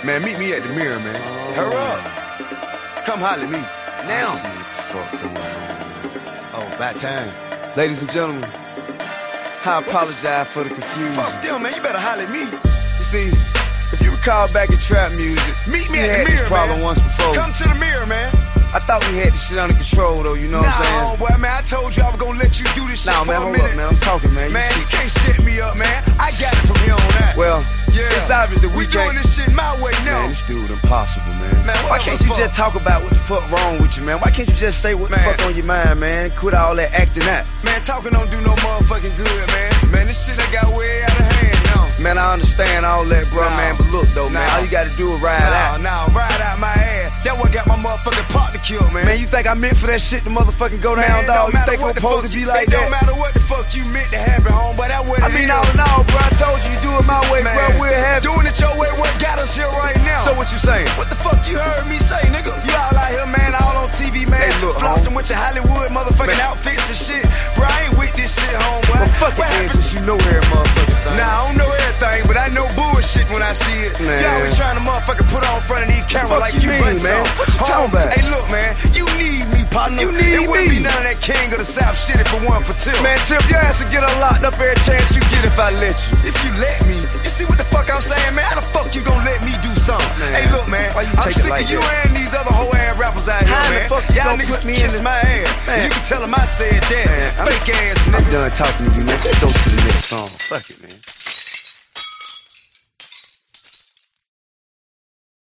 Man, meet me at the mirror, man. Hurry up. Come holler at me. Now. Oh, about time. Ladies and gentlemen, I apologize for the confusion. Fuck them, man. You better holler at me. You see, if you recall back in trap music, meet me at the mirror, problem once before. Come to the mirror, man. I thought we had this shit under control, though, you know what I'm saying? Nah, boy, man, I told you I was gonna let you do this shit for a minute. Nah, man, hold up, man, I'm talking, man. Man, you can't set me up, man. I got it from here on out. Well, it's obvious that we doing this shit my way now. Man, this dude impossible, man. Why can't you just talk about what the fuck wrong with you, man? Why can't you just say what the fuck on your mind, man? Quit all that acting out. Man, talking don't do no motherfucking good, man. Man, this shit I got way out of hand, now. Man, I understand all that, bro, man, but look, though, man, all you gotta do is ride out. Nah, ride out my ass. That one got my motherfucking partner killed, man. Man, you think I meant for that shit to motherfucking go down, dog? You think I'm supposed to be like that? It don't matter what the fuck you meant to happen, home, but that what it is. I mean, all in all, bro, I told you do it my way, bro. We're happy. Doing it your way, what got us here right now? So what you saying? What the fuck you heard me say, nigga? You all out here, man, all on TV, man. Hey, look, flossing with your Hollywood motherfucking outfits and shit. Bro, I ain't with this shit, homeboy. Well, fuck it, man, since you know every motherfucking thing. Nah, I don't know everything, but I know bullshit when I see it. You always trying to motherfucking put on front of these cameras like you mean, man. What you talking about? Hey, look, man, you need me, partner. You need me. It wouldn't be none of that king of the South shit if it weren't for Tip. Man, Tip, your ass will get unlocked up every chance you get if I let you. If you let me. You see what the fuck I'm saying, man? How the fuck you gonna let me do something? Hey, look, man, I'm sick of you and these other hoe ass rappers out here, man. Y'all niggas kiss my ass. Man, you can tell them I said that. Fake ass nigga. I'm done talking to you, man. Just go to the next song. Fuck it, man.